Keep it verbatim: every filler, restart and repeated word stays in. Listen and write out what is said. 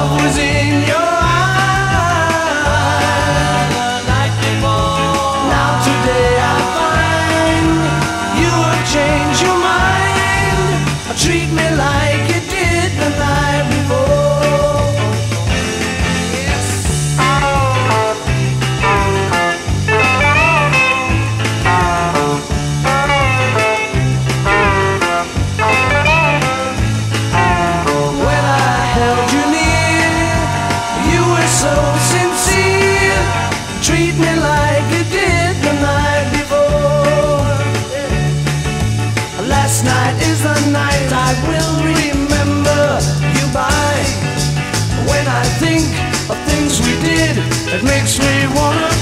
love was in your eyes the night before. Now today I find you have changed your mind. Treat me like you did the night before. Yes. When I held you near, you were so sincere. Treat me like you did the night before. Last night is the night I will remember you by. When I think of things we did, it makes me wanna